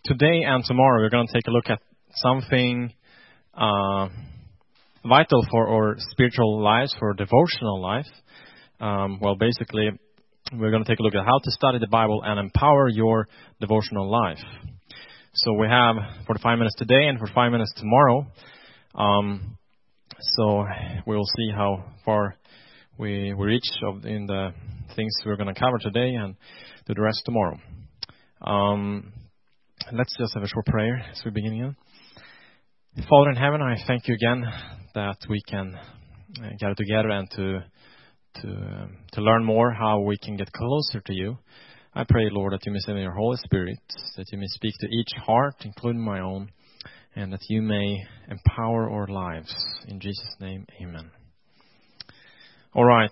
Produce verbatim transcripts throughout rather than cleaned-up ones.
today and tomorrow we're going to take a look at something uh, vital for our spiritual lives, for devotional life. Um, well, basically, we're going to take a look at how to study the Bible and empower your devotional life. So we have forty-five minutes today and forty-five minutes tomorrow. Um, so we'll see how far we, we reach of, in the things we're going to cover today and do the rest tomorrow. Um, let's just have a short prayer as we begin again. Father in heaven, I thank you again that we can uh, gather together and to to um, to learn more how we can get closer to you. I pray, Lord, that you may send your Holy Spirit, that you may speak to each heart, including my own, and that you may empower our lives. In Jesus' name, amen. All right.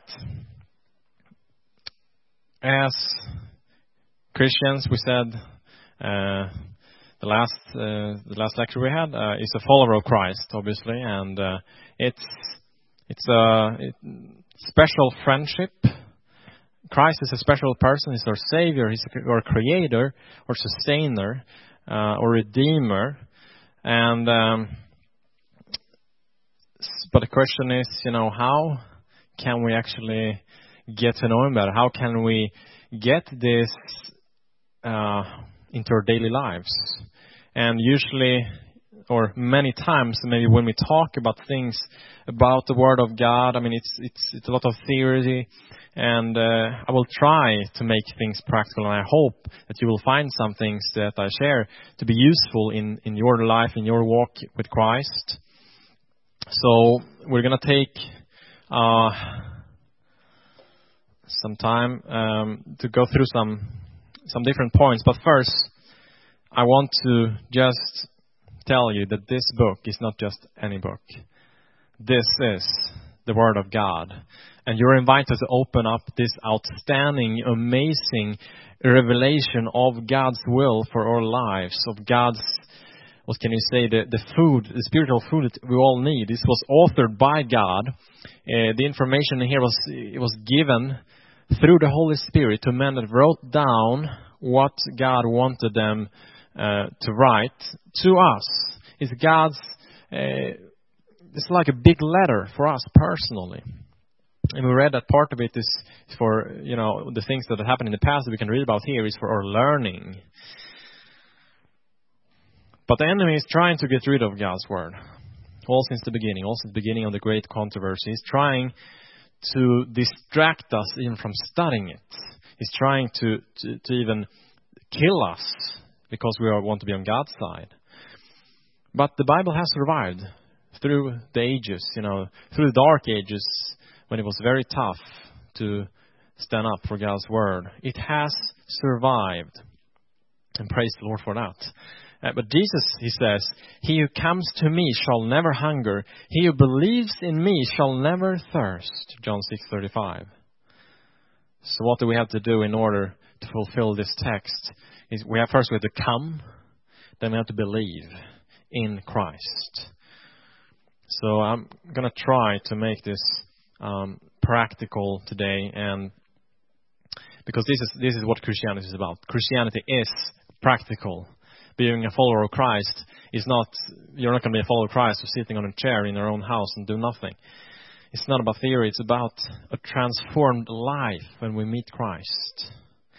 As Christians, we said uh, the last uh, the last lecture we had uh, is a follower of Christ, obviously, and uh, it's it's a it, special friendship. Christ is a special person. He's our Savior. He's our Creator, or Sustainer, uh, or Redeemer. And um, but the question is, you know, how can we actually get to know Him better? How can we get this uh, into our daily lives? And usually, or many times, maybe when we talk about things about the Word of God, I mean, it's it's it's a lot of theory, and uh, I will try to make things practical, and I hope that you will find some things that I share to be useful in, in your life, in your walk with Christ. So we're going to take uh, some time um, to go through some some different points. But first, I want to just tell you that this book is not just any book. This is the Word of God. And you're invited to open up this outstanding, amazing revelation of God's will for our lives, of God's, what can you say, the, the food, the spiritual food that we all need. This was authored by God. Uh, the information here was it was given through the Holy Spirit to men that wrote down what God wanted them uh, to write to us. It's God's, uh, it's like a big letter for us personally. And we read that part of it is for, you know, the things that have happened in the past that we can read about here is for our learning. But the enemy is trying to get rid of God's Word. All since the beginning, all since the beginning of the great controversy. He's trying to distract us even from studying it. He's trying to, to, to even kill us because we are, want to be on God's side. But the Bible has survived through the ages, you know, through the dark ages, when it was very tough to stand up for God's Word. It has survived. And praise the Lord for that. Uh, but Jesus, He says, he who comes to me shall never hunger. He who believes in me shall never thirst. John six thirty-five. So what do we have to do in order to fulfill this text? Is we have first we have to come, then we have to believe in Christ. So I'm going to try to make this Um, practical today, and because this is this is what Christianity is about. Christianity is practical. Being a follower of Christ is not. You're not going to be a follower of Christ who's sitting on a chair in your own house and do nothing. It's not about theory. It's about a transformed life when we meet Christ.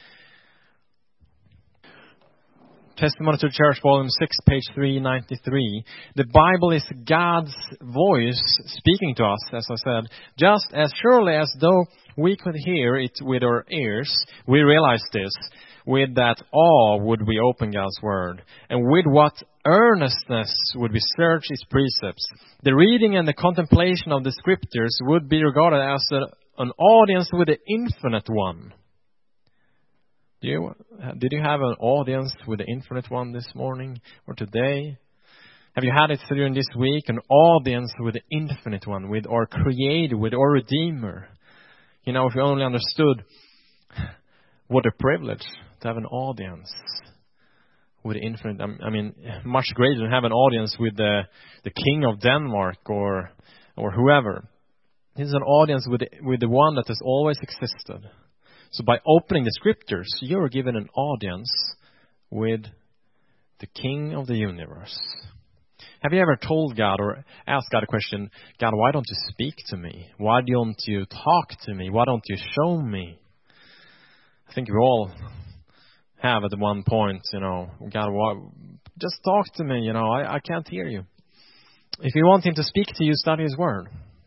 Testimony to the Church, Volume six, page three ninety-three. The Bible is God's voice speaking to us, as I said. Just as surely as though we could hear it with our ears, we realize this. With that awe would we open God's Word. And with what earnestness would we search His precepts. The reading and the contemplation of the Scriptures would be regarded as a, an audience with the Infinite One. Do you, did you have an audience with the Infinite One this morning or today? Have you had it during this week? An audience with the Infinite One, with our Creator, with our Redeemer. You know, if you only understood what a privilege to have an audience with the Infinite. I mean, much greater than have an audience with the the King of Denmark or or whoever. This is an audience with the, with the one that has always existed. So by opening the Scriptures, you're given an audience with the King of the universe. Have you ever told God or asked God a question, God, why don't you speak to me? Why don't you talk to me? Why don't you show me? I think we all have at one point, you know, God, why, just talk to me, you know, I, I can't hear you. If you want Him to speak to you, study His Word.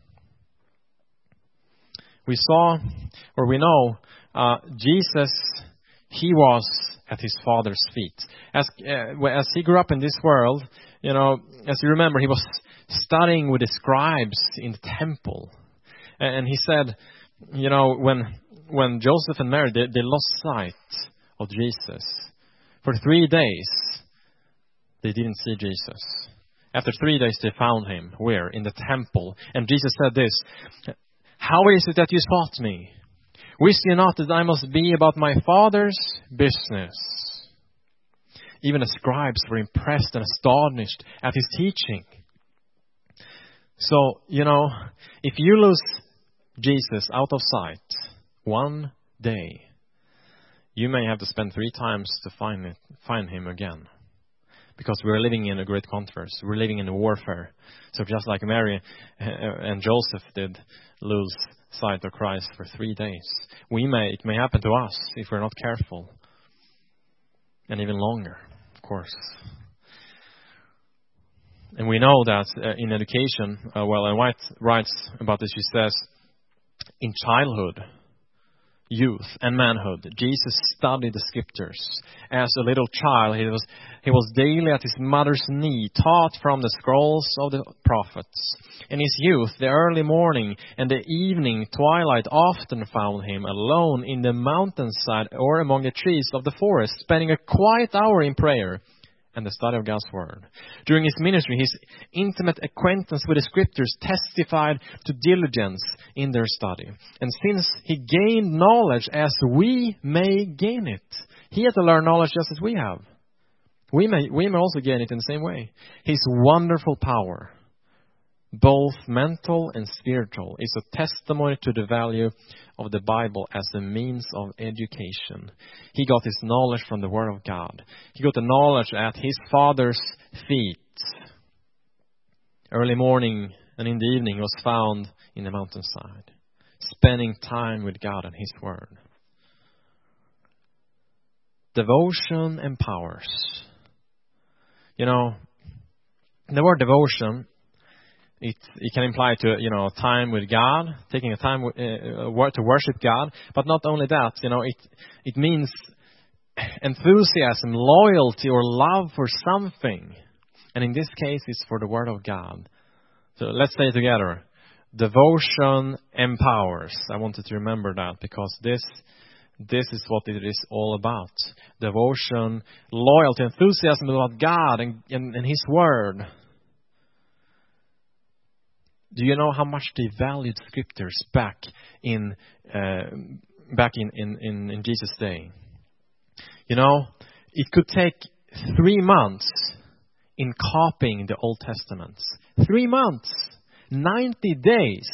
We saw, or we know, uh, Jesus, He was at His Father's feet. As uh, as He grew up in this world, you know, as you remember, He was studying with the scribes in the temple. And, and He said, you know, when when Joseph and Mary, they, they lost sight of Jesus. For three days, they didn't see Jesus. After three days, they found Him. Where? In the temple. And Jesus said this, how is it that you sought me? Wist you not that I must be about my Father's business? Even the scribes were impressed and astonished at His teaching. So, you know, if you lose Jesus out of sight one day, you may have to spend three times to find it, find Him again. Because we're living in a great controversy. We're living in a warfare. So just like Mary and Joseph did lose sight of Christ for three days, we may it may happen to us if we're not careful. And even longer, of course. And we know that uh, in education, uh, well, Ellen White writes about this. She says, in childhood, youth and manhood, Jesus studied the scriptures. As a little child, he was he was daily at his mother's knee, taught from the scrolls of the prophets. In his youth, the early morning and the evening twilight often found him alone in the mountainside or among the trees of the forest, spending a quiet hour in prayer and the study of God's Word. During his ministry, his intimate acquaintance with the Scriptures testified to diligence in their study. And since he gained knowledge as we may gain it, he had to learn knowledge just as we have. We may, we may also gain it in the same way. His wonderful power, both mental and spiritual, is a testimony to the value of the Bible as a means of education. He got his knowledge from the Word of God. He got the knowledge at his Father's feet. Early morning and in the evening was found in the mountainside, spending time with God and His Word. Devotion empowers. You know, the word devotion, It it can imply to, you know, time with God, taking a time uh, to worship God. But not only that, you know, it it means enthusiasm, loyalty, or love for something. And in this case, it's for the Word of God. So let's say it together. Devotion empowers. I wanted to remember that because this this is what it is all about. Devotion, loyalty, enthusiasm about God and, and, and His Word. Do you know how much they valued Scriptures back in uh, back in, in, in, in Jesus' day? You know, it could take three months in copying the Old Testament. Three months, ninety days.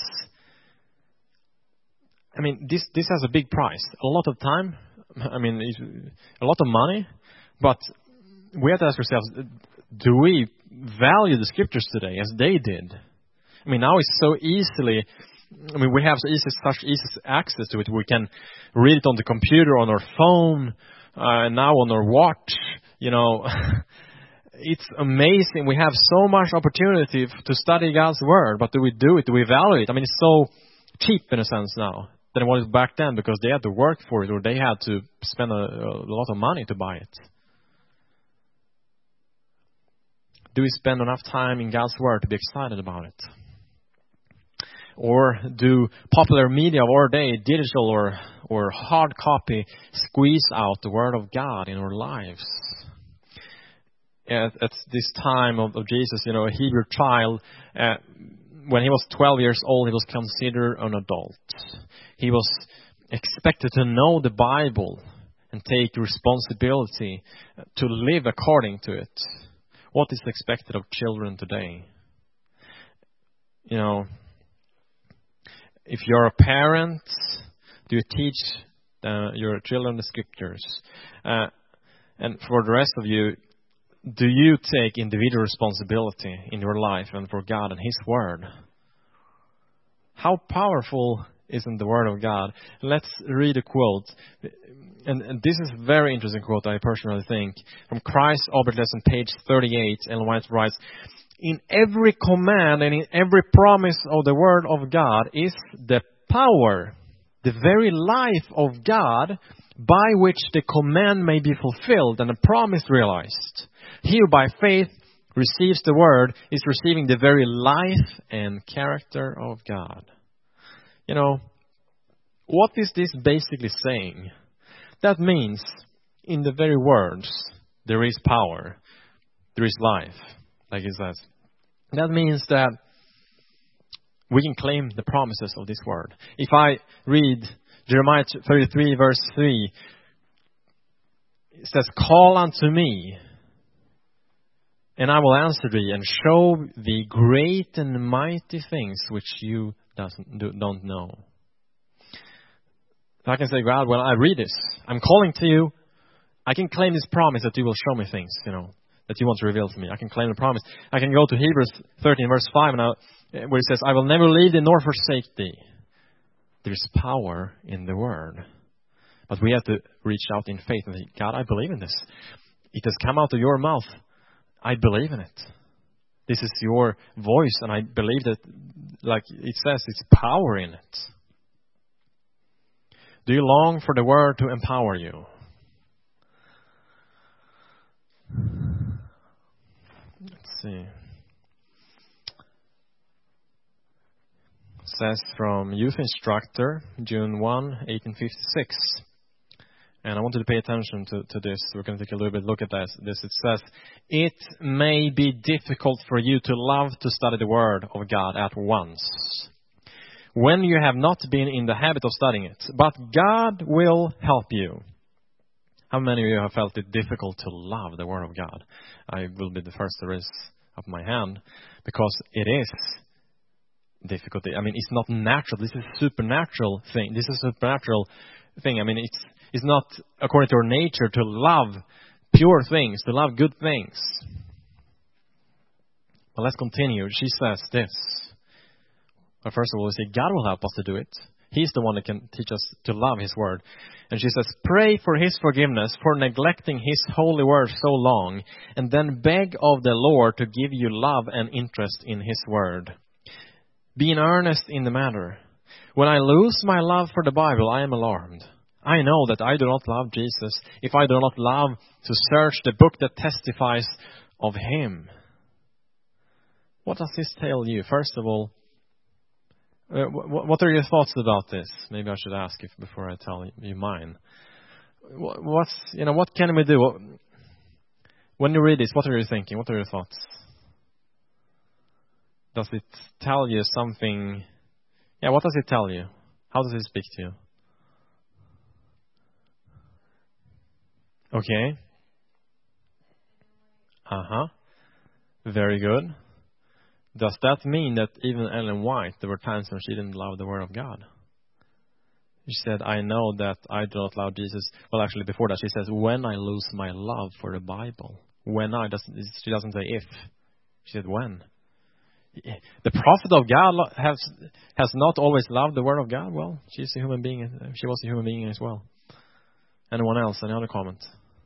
I mean, this this has a big price. A lot of time. I mean, a lot of money. But we have to ask ourselves: do we value the Scriptures today as they did? I mean, now it's so easily, I mean, we have so easy, such easy access to it. We can read it on the computer, on our phone, uh, and now on our watch. You know, it's amazing. We have so much opportunity to study God's Word, but do we do it? Do we value it? I mean, it's so cheap in a sense now than it was back then because they had to work for it or they had to spend a, a lot of money to buy it. Do we spend enough time in God's Word to be excited about it? Or do popular media of our day, digital or, or hard copy, squeeze out the Word of God in our lives? At, at this time of, of Jesus, you know, a Hebrew child, uh, when he was twelve years old, he was considered an adult. He was expected to know the Bible and take responsibility to live according to it. What is expected of children today? You know, if you're a parent, do you teach uh, your children the Scriptures? Uh, and for the rest of you, do you take individual responsibility in your life and for God and His Word? How powerful isn't the Word of God? Let's read a quote. And, and this is a very interesting quote, I personally think. From Christ Albert Lesson, page thirty-eight, Ellen White writes, "In every command and in every promise of the Word of God is the power, the very life of God, by which the command may be fulfilled and the promise realized. He who by faith receives the Word is receiving the very life and character of God." You know, what is this basically saying? That means, in the very words, there is power, there is life, like it says. That means that we can claim the promises of this Word. If I read Jeremiah thirty-three, verse three, it says, "Call unto me, and I will answer thee, and show thee great and mighty things which you doesn't, do, don't know." I can say, God, when I read this, I'm calling to you. I can claim this promise that you will show me things, you know, that you want to reveal to me. I can claim the promise. I can go to Hebrews thirteen, verse five, now, where it says, "I will never leave thee nor forsake thee." There is power in the Word. But we have to reach out in faith and say, God, I believe in this. It has come out of your mouth. I believe in it. This is your voice, and I believe that, like it says, it's power in it. Do you long for the Word to empower you? Let's see. It says from Youth Instructor, June first, eighteen fifty-six. And I want you to pay attention to, to this. We're going to take a little bit look at this. this. It says, "It may be difficult for you to love to study the Word of God at once, when you have not been in the habit of studying it. But God will help you." How many of you have felt it difficult to love the Word of God? I will be the first to raise up my hand, because it is difficult. I mean, it's not natural. This is a supernatural thing. This is a supernatural thing. I mean, it's it's not according to our nature to love pure things, to love good things. But let's continue. She says this. Well, first of all, we say God will help us to do it. He's the one that can teach us to love His Word. And she says, "Pray for His forgiveness for neglecting His holy Word so long, and then beg of the Lord to give you love and interest in His Word. Be in earnest in the matter. When I lose my love for the Bible, I am alarmed. I know that I do not love Jesus if I do not love to search the book that testifies of Him." What does this tell you? First of all, uh, w- what are your thoughts about this? Maybe I should ask you before I tell you mine. What's, you know, what can we do? When you read this, what are you thinking? What are your thoughts? Does it tell you something? Yeah, what does it tell you? How does it speak to you? Okay. Uh-huh. Very good. Does that mean that even Ellen White, there were times when she didn't love the Word of God? She said, "I know that I do not love Jesus." Well, actually, before that, she says, "When I lose my love for the Bible." When I, doesn't, she doesn't say if. She said when. The prophet of God has has not always loved the Word of God. Well, she's a human being. She was a human being as well. Anyone else? Any other comment?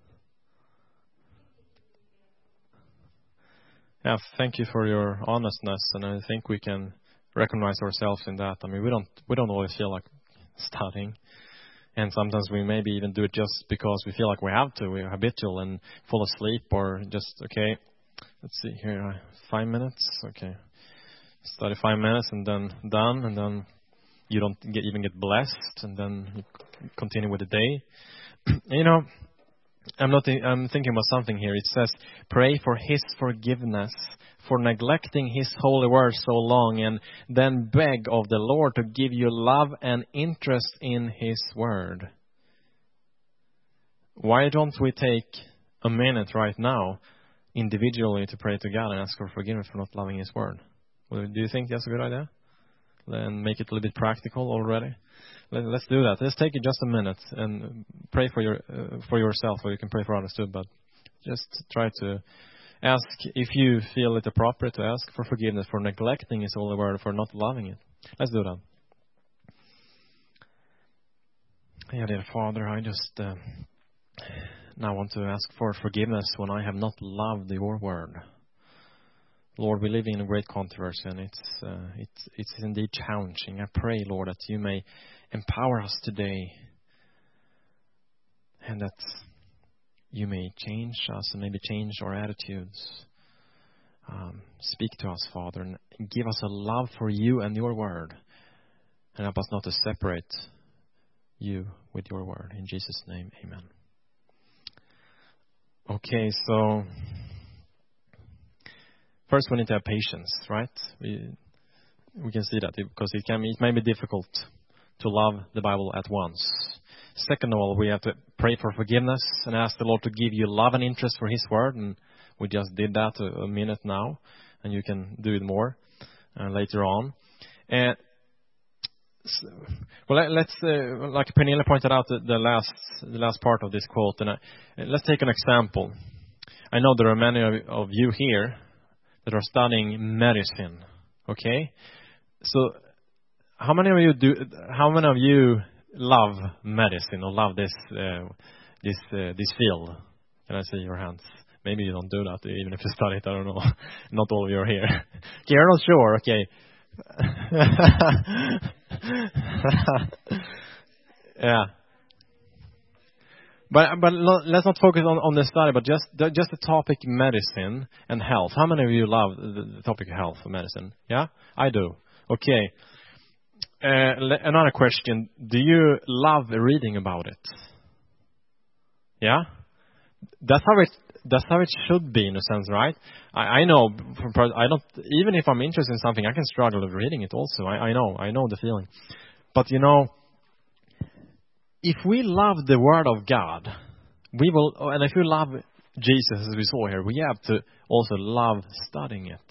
Yeah, thank you for your honestness, and I think we can recognize ourselves in that. I mean, we don't we don't always feel like studying, and sometimes we maybe even do it just because we feel like we have to. We're habitual and fall asleep, or just okay. Let's see here, five minutes. Okay, study five minutes and then done, and then you don't get, even get blessed, and then you continue with the day. You know. I'm not. I'm thinking about something here. It says, "Pray for His forgiveness for neglecting His holy Word so long, and then beg of the Lord to give you love and interest in His Word." Why don't we take a minute right now, individually, to pray to God and ask for forgiveness for not loving His Word? Well, do you think that's a good idea? And make it a little bit practical already. Let's do that. Let's take it just a minute and pray for your uh, for yourself, or you can pray for others too. But just try to ask if you feel it appropriate to ask for forgiveness for neglecting His holy word, for not loving it. Let's do that. Yeah, dear Father, I just uh, now want to ask for forgiveness when I have not loved Your word. Lord, we live in a great controversy, and it's uh, it's it's indeed challenging. I pray, Lord, that You may empower us today, and that You may change us and maybe change our attitudes. Um, speak to us, Father, and give us a love for You and Your word, and help us not to separate You with Your word. In Jesus' name, amen. Okay, so first we need to have patience, right? We we can see that because it can it may be difficult to love the Bible at once. Second of all, we have to pray for forgiveness and ask the Lord to give you love and interest for His word, and we just did that a, a minute now, and you can do it more uh, later on. And so, well, let, let's uh, like Pernilla pointed out the, the last the last part of this quote, and I, let's take an example. I know there are many of, of you here that are studying medicine. Okay, so how many of you do? How many of you love medicine or love this uh, this uh, this field? Can I see your hands? Maybe you don't do that, even if you study it. I don't know. Not all of you are here. Okay, you're not sure. Okay. Yeah. But but let's not focus on, on the study, but just the, just the topic medicine and health. How many of you love the, the topic health and medicine? Yeah, I do. Okay. Uh, another question: do you love reading about it? Yeah, that's how it that's how it should be in a sense, right? I, I know from I don't even if I'm interested in something, I can struggle with reading it. Also, I, I know I know the feeling. But you know, if we love the Word of God, we will, and if we love Jesus as we saw here, we have to also love studying it.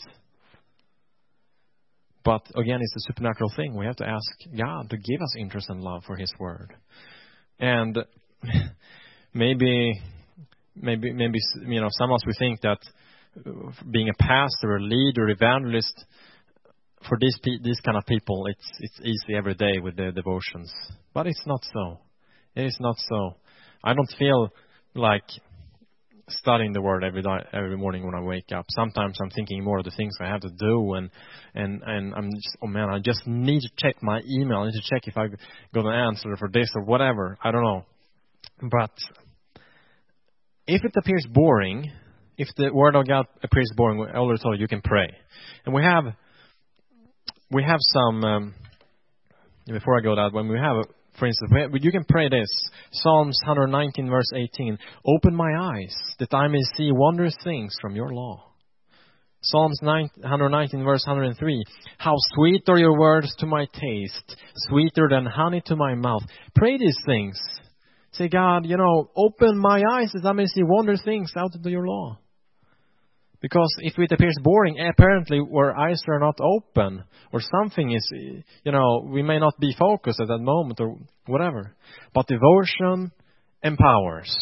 But again, it's a supernatural thing. We have to ask God to give us interest and love for His Word. And maybe, maybe, maybe, you know, some of us, we think that being a pastor, a leader, evangelist, for these these kind of people, it's it's easy every day with their devotions. But it's not so. It is not so. I don't feel like studying the Word every day, every morning when I wake up. Sometimes I'm thinking more of the things I have to do, and and and I'm just, oh man, I just need to check my email. I need to check if I got an answer for this or whatever. I don't know. But if it appears boring, if the Word of God appears boring, I already told you, you can pray. And we have we have some. Um, before I go that, when we have. For instance, you can pray this. Psalms one nineteen, verse eighteen. Open my eyes, that I may see wondrous things from your law. Psalms one nineteen, verse one oh three. How sweet are your words to my taste, sweeter than honey to my mouth. Pray these things. Say, God, you know, open my eyes, that I may see wondrous things out of your law. Because if it appears boring, apparently our eyes are not open, or something is, you know, we may not be focused at that moment or whatever. But devotion empowers.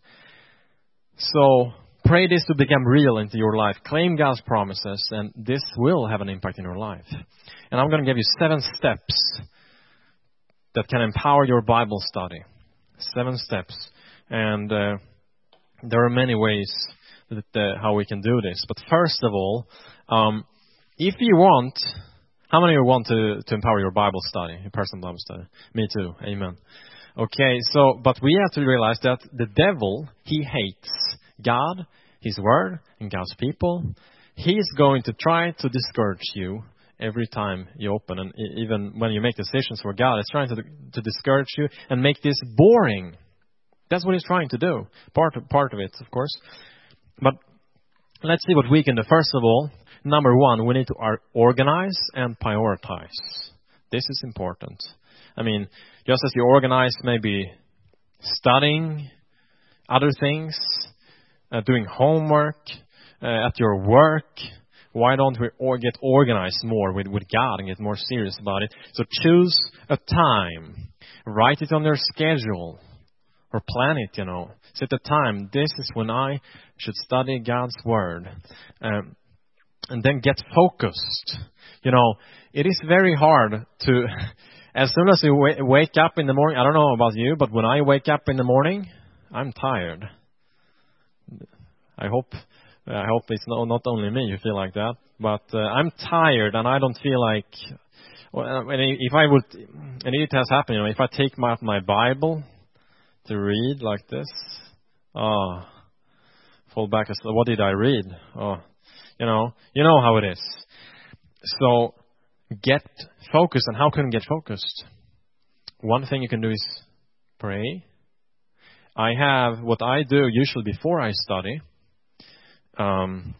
So pray this to become real into your life. Claim God's promises, and this will have an impact in your life. And I'm going to give you seven steps that can empower your Bible study. Seven steps. And uh, there are many ways that, uh, how we can do this. But first of all, um, if you want, how many of you want to, to empower your Bible study, your personal Bible study? Me too. Amen. Okay, so, but we have to realize that the devil, he hates God, His Word, and God's people. He's going to try to discourage you every time you open, and even when you make decisions for God, it's trying to, to discourage you and make this boring. That's what he's trying to do. Part of, part of it, of course. But let's see what we can do. First of all, number one, we need to organize and prioritize. This is important. I mean, just as you organize maybe studying other things, uh, doing homework, uh, at your work, why don't we or get organized more with, with God and get more serious about it? So choose a time. Write it on your schedule. or plan it, you know. Set the time. This is when I should study God's Word. Um, and then get focused. You know, it is very hard to, as soon as you w- wake up in the morning, I don't know about you, but when I wake up in the morning, I'm tired. I hope I hope it's not, not only me who feel like that, but uh, I'm tired and I don't feel like, well, if I would, and it has happened, you know, if I take my, my Bible to read like this, oh, fall back, what did I read? Oh, you know, you know how it is. So get focused. And how can you get focused? One thing you can do is pray. I have, what I do usually before I study, um,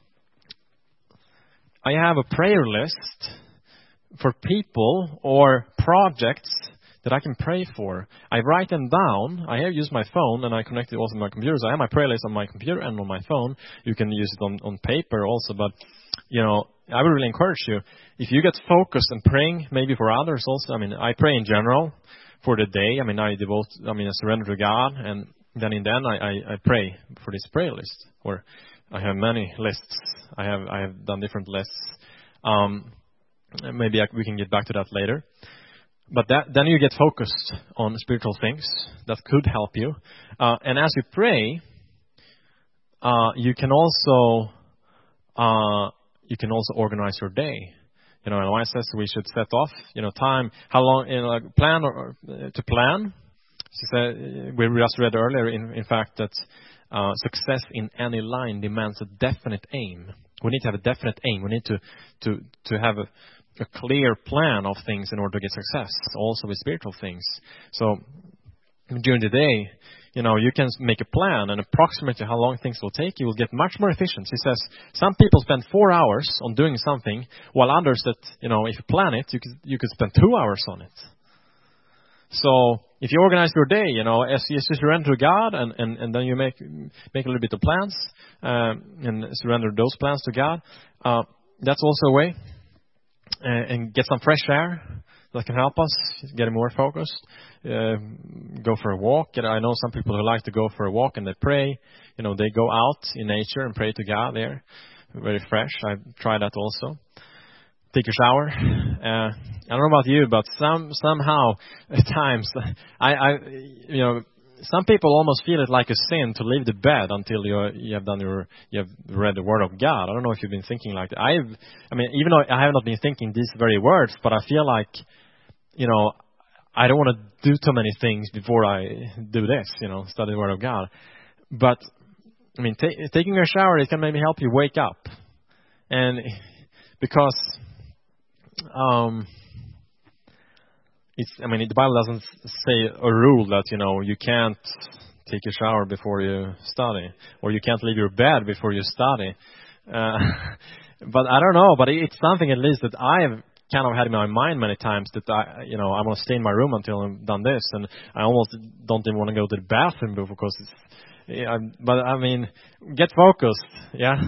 I have a prayer list for people or projects that I can pray for. I write them down. I have used my phone and I connect it also to my computer. So I have my prayer list on my computer and on my phone. You can use it on, on paper also. But, you know, I would really encourage you, if you get focused and praying maybe for others also. I mean, I pray in general for the day. I mean, I devote, I mean, I surrender to God. And then in then I, I, I pray for this prayer list. Or I have many lists. I have, I have done different lists. Um, maybe I, we can get back to that later. But that, then you get focused on spiritual things that could help you. Uh, and as you pray, uh, you can also uh, you can also organize your day. You know, Elias says we should set off, you know, time, how long, you know, plan or uh, to plan. She said, we just read earlier, in, in fact, that uh, success in any line demands a definite aim. We need to have a definite aim. We need to to to have a a clear plan of things in order to get success, also with spiritual things. So during the day, you know, you can make a plan and approximately how long things will take. You will get much more efficient. He says some people spend four hours on doing something, while others that, you know, if you plan it, you could, you could spend two hours on it. So if you organize your day, you know, as you surrender to God and, and, and then you make make a little bit of plans um, and surrender those plans to God, uh, that's also a way. And get some fresh air that can help us get more focused. Uh, go for a walk. And I know some people who like to go for a walk and they pray. You know, they go out in nature and pray to God there. Very fresh. I tried that also. Take a shower. Uh, I don't know about you, but some somehow at times I, I you know. Some people almost feel it like a sin to leave the bed until you you have done your you have read the Word of God. I don't know if you've been thinking like that. I've, I mean, even though I have not been thinking these very words, but I feel like, you know, I don't want to do too many things before I do this. You know, study the Word of God. But I mean, t- taking a shower, it can maybe help you wake up, and because um. It's, I mean, the Bible doesn't say a rule that, you know, you can't take a shower before you study, or you can't leave your bed before you study. Uh, but I don't know, but it's something at least that I've kind of had in my mind many times that I, you know, I want to stay in my room until I've done this, and I almost don't even want to go to the bathroom because it's, yeah, but I mean, get focused, yeah.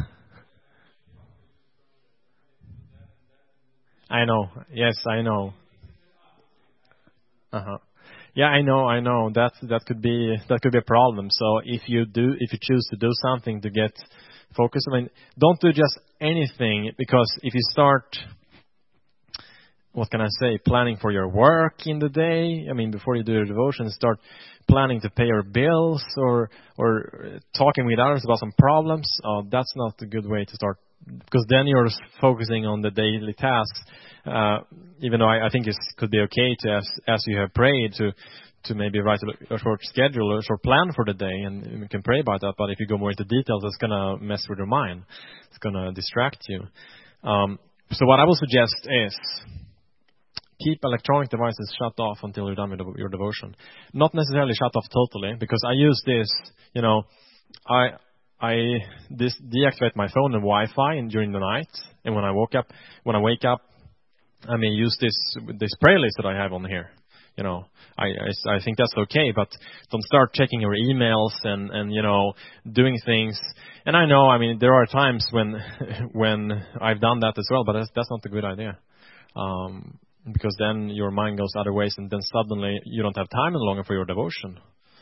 I know, yes, I know. Uh-huh. Yeah, I know, I know. That that could be that could be a problem. So if you do, if you choose to do something to get focused, I mean, don't do just anything, because if you start, what can I say, planning for your work in the day, I mean, before you do your devotion, start planning to pay your bills or or talking with others about some problems. Oh, that's not a good way to start, because then you're focusing on the daily tasks. Uh, even though I, I think it could be okay to, as, as you have prayed, to to maybe write a, a short schedule or a short plan for the day, and you can pray about that. But if you go more into details, it's going to mess with your mind. It's going to distract you. Um, so what I will suggest is keep electronic devices shut off until you're done with your devotion. Not necessarily shut off totally, because I use this, you know, I I this deactivate my phone and Wi-Fi and during the night, and when I woke up, when I wake up, I may use this this prayer list that I have on here. You know, I, I, I think that's okay, but don't start checking your emails and, and, you know, doing things. And I know, I mean, there are times when when I've done that as well, but that's, that's not a good idea. Um, because then your mind goes other ways, and then suddenly you don't have time any longer for your devotion.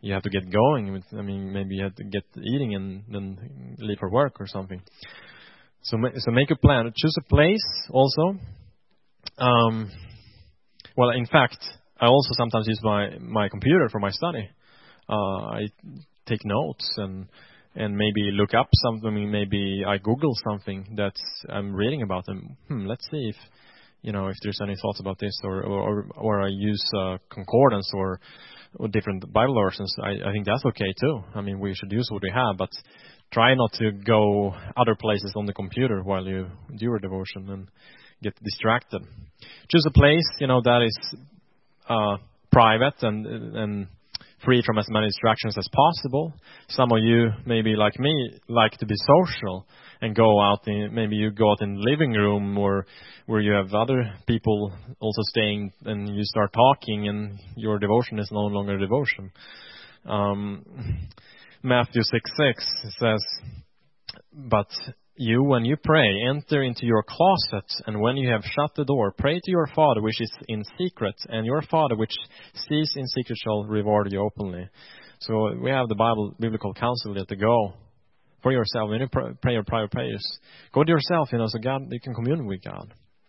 you have to get going. With, I mean, maybe you have to get eating and then leave for work or something. So, ma- so make a plan. Choose a place also. Um, well, in fact, I also sometimes use my, my computer for my study. Uh, I take notes and and maybe look up something. Maybe I Google something that I'm reading about, and hmm, let's see if you know if there's any thoughts about this, or or or I use uh, concordance or, or different Bible versions. I, I think that's okay too. I mean, we should use what we have, but try not to go other places on the computer while you do your devotion and get distracted. Choose a place, you know, that is uh, private and and free from as many distractions as possible. Some of you, maybe like me, like to be social and go out in, maybe you go out in the living room or where you have other people also staying, and you start talking and your devotion is no longer devotion. Um, Matthew six six says, "But you, when you pray, enter into your closet, and when you have shut the door, pray to your Father which is in secret, and your Father which sees in secret shall reward you openly." So we have the Bible, biblical counsel there to go for yourself. When you pray your private prayers, go to yourself, you know, so God, you can commune with God.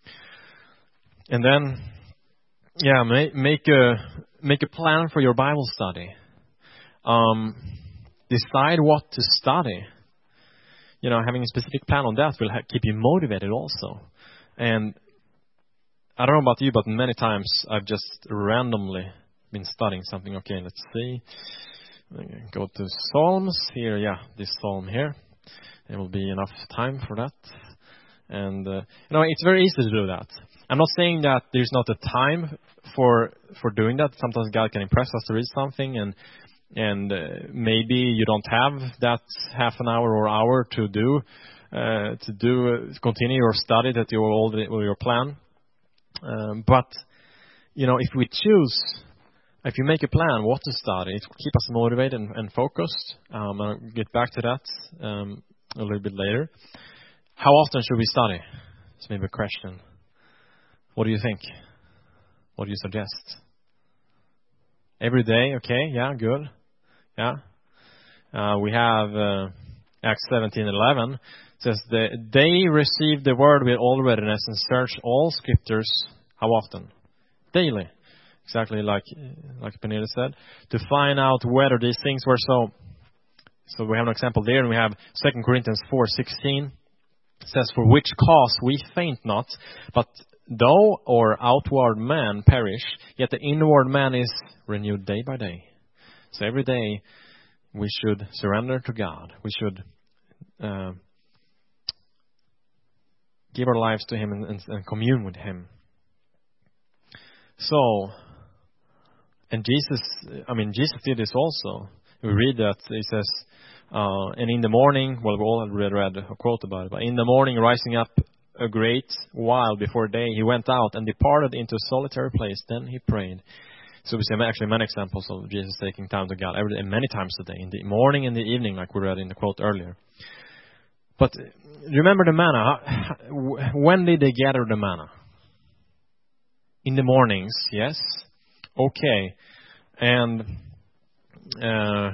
And then, yeah, make, make a make a plan for your Bible study. Um, decide what to study. You know, having a specific plan on that will ha- keep you motivated also. And I don't know about you, but many times I've just randomly been studying something. Okay, let's see. Go to Psalms here. Yeah, this Psalm here. There will be enough time for that. And, uh, you know, it's very easy to do that. I'm not saying that there's not a time for for doing that. Sometimes God can impress us to read something, and And uh, maybe you don't have that half an hour or hour to do uh, to do uh, continue your study that you already or your plan. Um, but you know, if we choose, if you make a plan what to study, it will keep us motivated and, and focused. Um, I'll get back to that um, a little bit later. How often should we study? It's maybe a question. What do you think? What do you suggest? Every day, okay, yeah, good. Yeah. Uh, we have uh, Acts seventeen eleven. It says, the, they received the word with all readiness and searched all scriptures. How often? Daily. Exactly like like Pernille said. To find out whether these things were so. So we have an example there, and we have Second Corinthians four sixteen. It says, for which cause we faint not, but though our outward man perish, yet the inward man is renewed day by day. So every day we should surrender to God. We should uh, give our lives to Him and, and, and commune with Him. So, and Jesus, I mean, Jesus did this also. We read that, He says, uh, and in the morning, well, we all have read, read a quote about it, but in the morning, rising up a great while before day, He went out and departed into a solitary place. Then He prayed. So we see actually many examples of Jesus taking time to God every day, many times a day, in the morning and the evening, like we read in the quote earlier. But remember the manna. When did they gather the manna? In the mornings, yes. Okay. And, uh,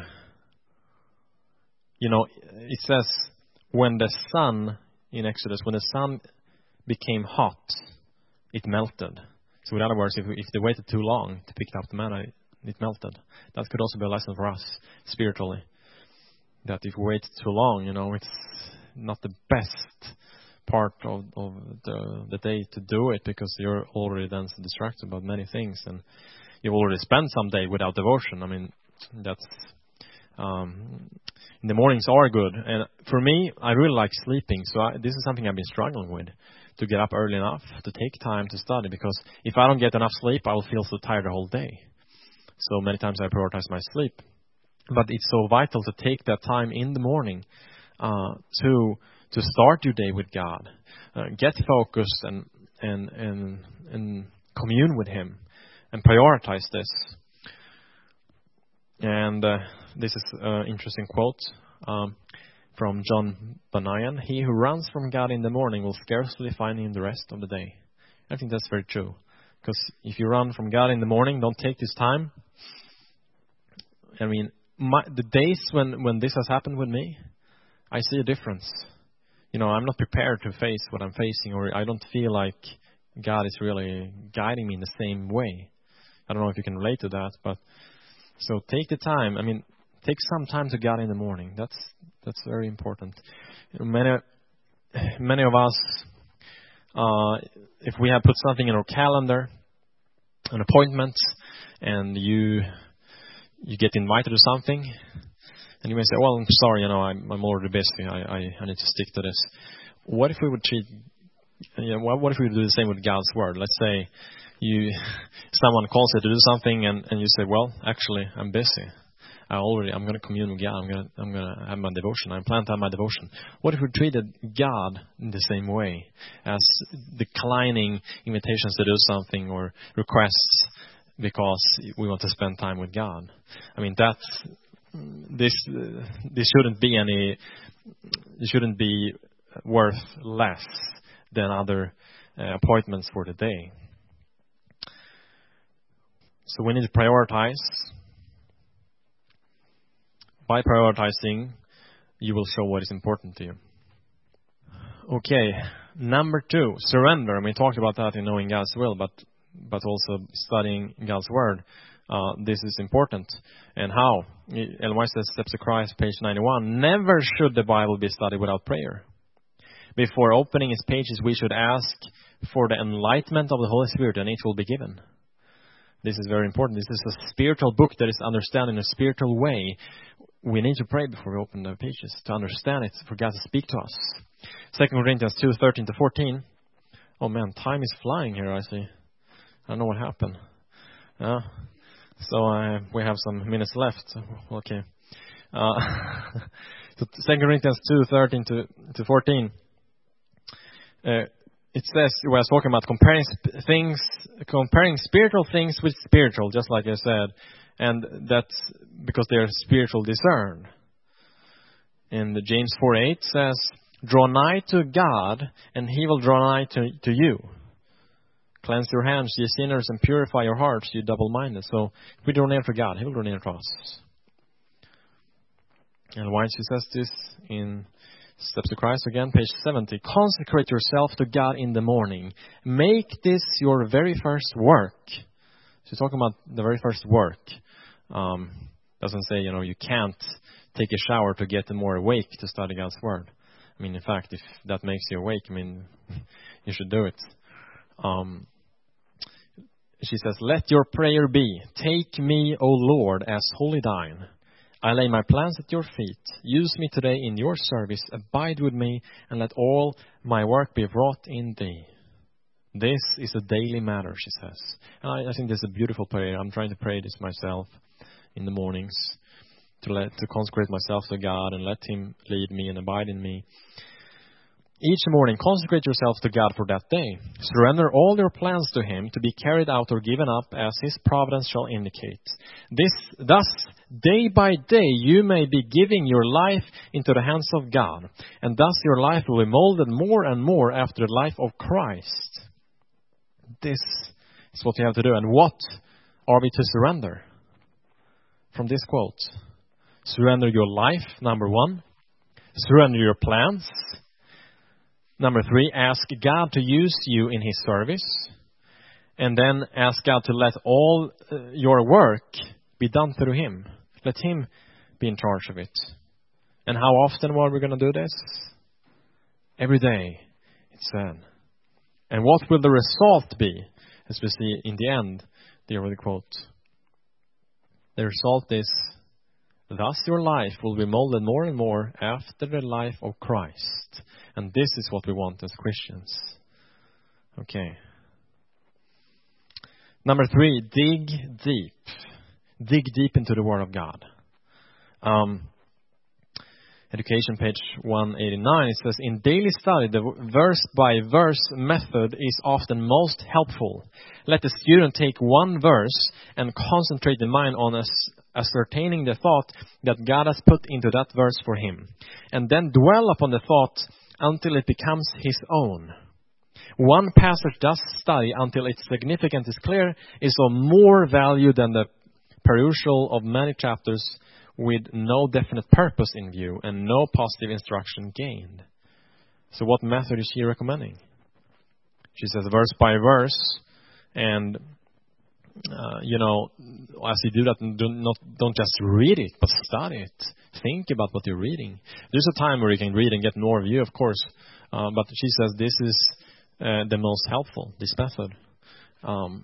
you know, it says when the sun, in Exodus, when the sun became hot, it melted. So in other words, if, if they waited too long to pick up the manna, it melted. That could also be a lesson for us spiritually. That if we wait too long, you know, it's not the best part of, of the, the day to do it, because you're already then distracted about many things, and you've already spent some day without devotion. I mean, that's um, the mornings are good, and for me, I really like sleeping. So I, this is something I've been struggling with, to get up early enough to take time to study, because if I don't get enough sleep, I will feel so tired the whole day. So many times I prioritize my sleep. But it's so vital to take that time in the morning uh, to to start your day with God, uh, get focused and and and and commune with Him, and prioritize this. And uh, this is an interesting quote um, from John Bunyan: "He who runs from God in the morning will scarcely find Him the rest of the day." I think that's very true, because if you run from God in the morning, don't take this time, I mean, my, the days when, when this has happened with me, I see a difference. You know, I'm not prepared to face what I'm facing, or I don't feel like God is really guiding me in the same way. I don't know if you can relate to that, but so take the time. I mean, take some time to God in the morning. That's that's very important. You know, many many of us, uh, if we have put something in our calendar, an appointment, and you you get invited to something, and you may say, "Well, I'm sorry, you know, I'm I'm already busy. I I, I need to stick to this." What if we would treat You know, what, what if we do the same with God's word? Let's say you, someone calls you to do something, and, and you say, "Well, actually, I'm busy. I already, I'm going to commune with God. I'm going to, I'm going to have my devotion. I plan to have my devotion." What if we treated God in the same way, as declining invitations to do something or requests because we want to spend time with God? I mean, that's this. Uh, this shouldn't be any. It shouldn't be worth less than other uh, appointments for the day. So we need to prioritize. By prioritizing, you will show what is important to you. Okay, number two, surrender. And we talked about that in knowing God's will, but but also studying God's word. Uh, this is important. And how? Ellen White says, Steps of Christ, page ninety-one. Never should the Bible be studied without prayer. Before opening its pages, we should ask for the enlightenment of the Holy Spirit, and it will be given. This is very important. This is a spiritual book that is understood in a spiritual way. We need to pray before we open the pages to understand it, for God to speak to us. Second Corinthians two, thirteen to fourteen. Oh man, time is flying here, I see. I don't know what happened. Uh, so uh, we have some minutes left. Okay. Uh, so Second Corinthians two, thirteen to fourteen. Uh, it says, we are talking about comparing sp- things, comparing spiritual things with spiritual, just like I said, and that's because they are spiritual discerned. And James four eight says, "Draw nigh to God, and He will draw nigh to, to you. Cleanse your hands, ye sinners, and purify your hearts, you double-minded." So if we draw near to God, He will draw near to us. And why she says this in Steps to Christ, again, page seventy. "Consecrate yourself to God in the morning. Make this your very first work." She's talking about the very first work. Um, doesn't say, you know, you can't take a shower to get more awake to study God's word. I mean, in fact, if that makes you awake, I mean, you should do it. Um, she says, "Let your prayer be, take me, O Lord, as wholly thine. I lay my plans at your feet. Use me today in your service. Abide with me, and let all my work be wrought in thee." This is a daily matter, she says. And I, I think this is a beautiful prayer. I'm trying to pray this myself in the mornings, to let to consecrate myself to God and let Him lead me and abide in me. Each morning, consecrate yourself to God for that day. Surrender all your plans to Him to be carried out or given up as His providence shall indicate. This, thus, day by day, you may be giving your life into the hands of God, and thus your life will be molded more and more after the life of Christ. This is what you have to do. And what are we to surrender? From this quote, surrender your life, number one. Surrender your plans. Number three, ask God to use you in His service. And then ask God to let all uh, your work be done through Him. Let Him be in charge of it. And how often are we going to do this? Every day, it said. And what will the result be? As we see in the end, there with the quote. The result is, thus your life will be molded more and more after the life of Christ. And this is what we want as Christians. Okay. Number three, dig deep. Dig deep into the Word of God. Um, Education, page one eighty-nine, it says, "In daily study, the verse-by-verse method is often most helpful. Let the student take one verse and concentrate the mind on as- ascertaining the thought that God has put into that verse for him, and then dwell upon the thought until it becomes his own. One passage thus study until its significance is clear is of more value than the perusal of many chapters with no definite purpose in view and no positive instruction gained. So what method is she recommending? She says verse by verse, and uh, you know, as you do that, do not don't just read it, but study it. Think about what you're reading. There's a time where you can read and get more view, of course, uh, but she says this is uh, the most helpful, this method. Um,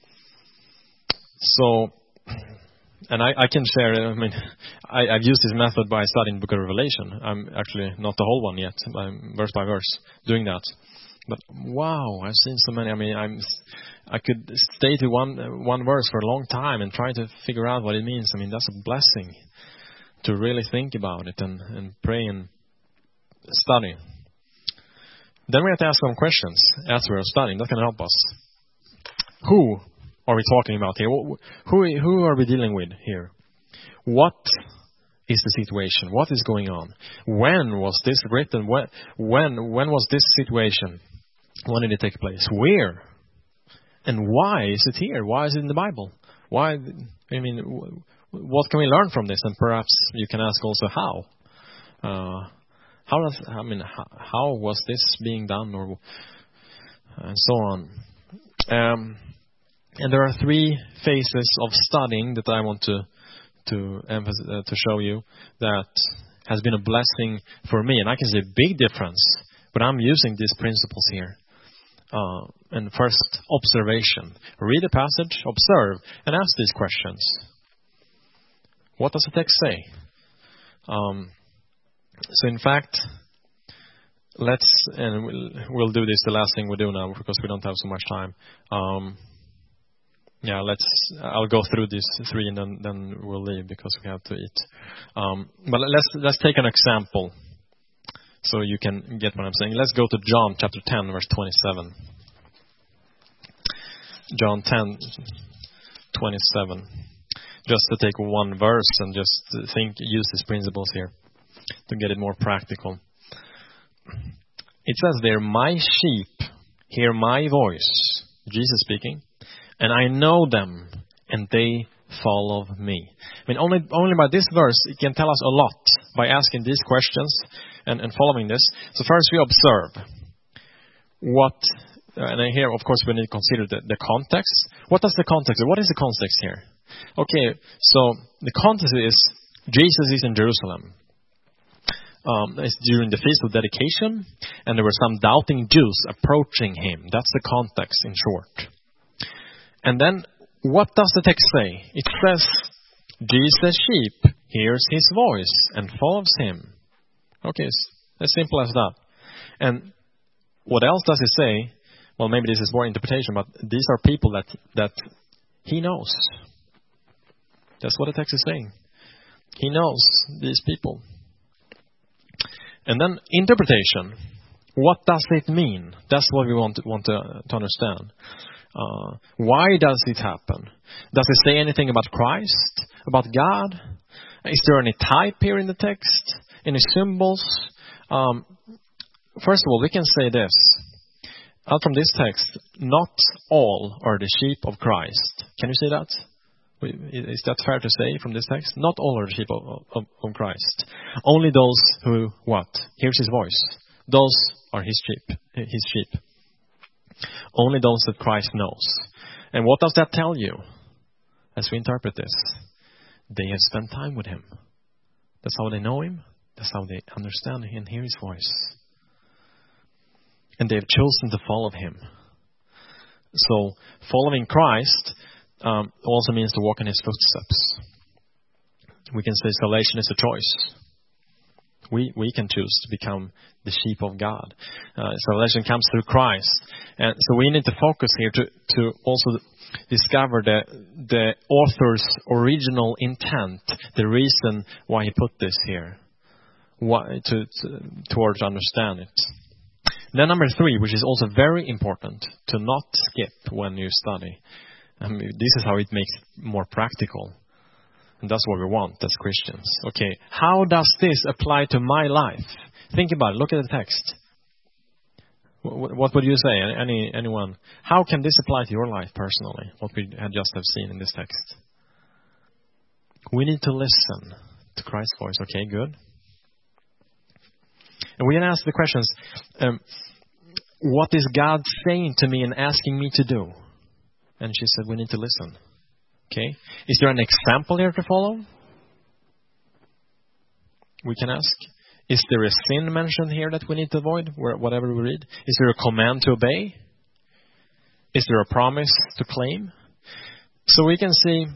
so, and I, I can share. I mean, I, I've used this method by studying the Book of Revelation. I'm actually not the whole one yet. I'm verse by verse doing that. But wow, I've seen so many. I mean, I'm, I could stay to one one verse for a long time and try to figure out what it means. I mean, that's a blessing to really think about it and, and pray and study. Then we have to ask some questions as we're studying. That can help us. Who are we talking about here? Who who are we dealing with here? What is the situation? What is going on? When was this written? When when when was this situation? When did it take place? Where? And why is it here? Why is it in the Bible? Why? I mean, what can we learn from this? And perhaps you can ask also how. Uh, how does I mean? How, how was this being done, or and so on? Um, and there are three phases of studying that I want to to emphasize, uh, to show you that has been a blessing for me, and I can see a big difference. But I'm using these principles here. Uh, and first, observation. Read the passage, observe, and ask these questions. What does the text say? Um, so, in fact, let's, and we'll, we'll do this the last thing we do now because we don't have so much time. Um, yeah, let's. I'll go through these three and then, then we'll leave because we have to eat. Um, but let's let's take an example. So you can get what I'm saying. Let's go to John chapter ten, verse twenty-seven. John ten, twenty-seven. Just to take one verse and just think, use these principles here to get it more practical. It says there, "My sheep hear my voice," Jesus speaking, "and I know them, and they follow me." I mean, only only by this verse it can tell us a lot by asking these questions and, and following this. So first we observe what, uh, and here of course we need to consider the, the context. What does the context? What is the context here? Okay, so the context is Jesus is in Jerusalem. Um, it's during the Feast of Dedication, and there were some doubting Jews approaching him. That's the context in short. And then what does the text say? It says, Jesus' sheep hears his voice and follows him. Okay, it's as simple as that. And what else does it say? Well, maybe this is more interpretation, but these are people that, that he knows. That's what the text is saying. He knows these people. And then interpretation. What does it mean? That's what we want to, want to, to understand. Uh, why does it happen? Does it say anything about Christ? About God? Is there any type here in the text? Any symbols? Um, first of all, we can say this. Out from this text, not all are the sheep of Christ. Can you say that? Is that fair to say from this text? Not all are the sheep of, of, of Christ. Only those who, what? Hears his voice. Those are his sheep. His sheep. Only those that Christ knows. And what does that tell you? As we interpret this, they have spent time with him. That's how they know him. That's how they understand and hear his voice. And they have chosen to follow him. So, following Christ um, also means to walk in his footsteps. We can say salvation is a choice. We we can choose to become the sheep of God. Uh, salvation comes through Christ. And so we need to focus here to, to also discover the the author's original intent, the reason why he put this here, why, to, to towards understand it. Then number three, which is also very important, to not skip when you study. I mean, this is how it makes it more practical. And that's what we want as Christians. Okay, how does this apply to my life? Think about it. Look at the text. What would you say? Any anyone? How can this apply to your life personally? What we had just have seen in this text. We need to listen to Christ's voice. Okay, good. And we can ask the questions, um, what is God saying to me and asking me to do? And she said, we need to listen. Okay. Is there an example here to follow? We can ask. Is there a sin mentioned here that we need to avoid, whatever we read? Is there a command to obey? Is there a promise to claim? So we can see,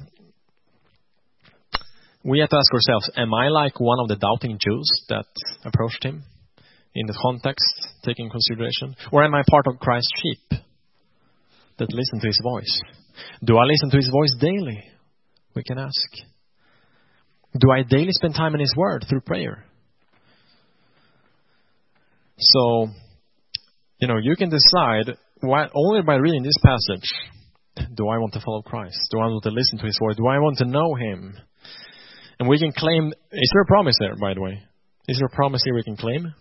we have to ask ourselves, am I like one of the doubting Jews that approached him in the context, taking consideration? Or am I part of Christ's sheep that listen to his voice? Do I listen to his voice daily? We can ask. Do I daily spend time in his word through prayer? So, you know, you can decide why, only by reading this passage, do I want to follow Christ? Do I want to listen to his voice? Do I want to know him? And we can claim, is there a promise there, by the way? Is there a promise here we can claim?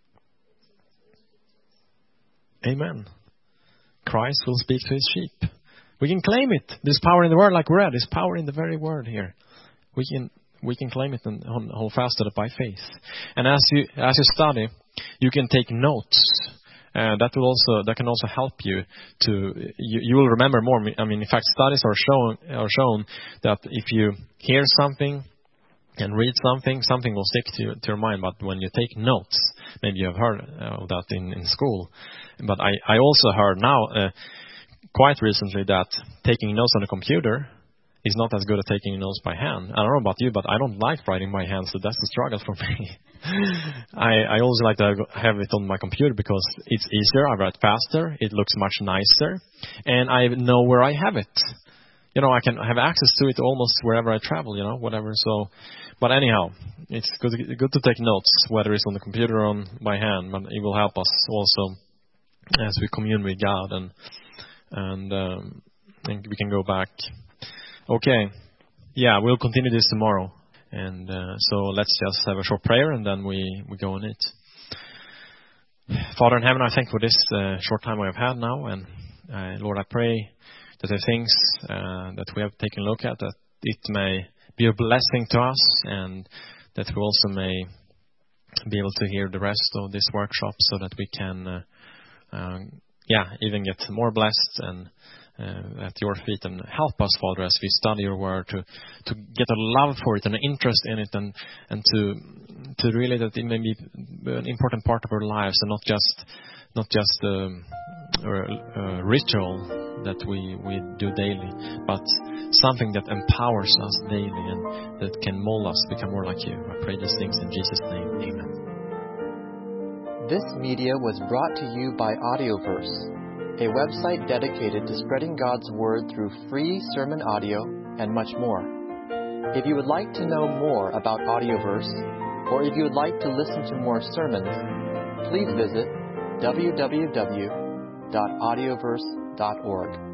Amen. Christ will speak to his sheep. We can claim it. There's power in the word, like we read. There's power in the very word here. We can we can claim it and hold fast to it by faith. And as you as you study, you can take notes. Uh, that will also that can also help you to you, you will remember more. I mean, in fact, studies are shown are shown that if you hear something and read something, something will stick to, you, to your mind. But when you take notes, maybe you have heard of that in, in school. But I, I also heard now, uh, quite recently, that taking notes on a computer is not as good as taking notes by hand. I don't know about you, but I don't like writing by hand, so that's a struggle for me. I, I also like to have it on my computer because it's easier, I write faster, it looks much nicer, and I know where I have it. You know, I can have access to it almost wherever I travel, you know, whatever. So, but anyhow, it's good, good to take notes, whether it's on the computer or on by hand, but it will help us also as we commune with God, and and, um, and we can go back. Okay, yeah, we'll continue this tomorrow, and uh, so let's just have a short prayer, and then we, we go on it. Father in heaven, I thank you for this uh, short time we have had now, and uh, Lord, I pray that the things uh, that we have taken a look at, that it may be a blessing to us, and that we also may be able to hear the rest of this workshop, so that we can, uh, uh, yeah, even get more blessed and uh, at your feet, and help us, Father, as we study your word, to to get a love for it and an interest in it, and and to to really that it may be an important part of our lives, and not just not just um, a, a ritual that we we do daily, but something that empowers us daily and that can mold us, become more like you. I pray these things in Jesus' name. Amen. This media was brought to you by Audioverse, a website dedicated to spreading God's Word through free sermon audio and much more. If you would like to know more about Audioverse, or if you would like to listen to more sermons, please visit w w w dot audioverse dot org.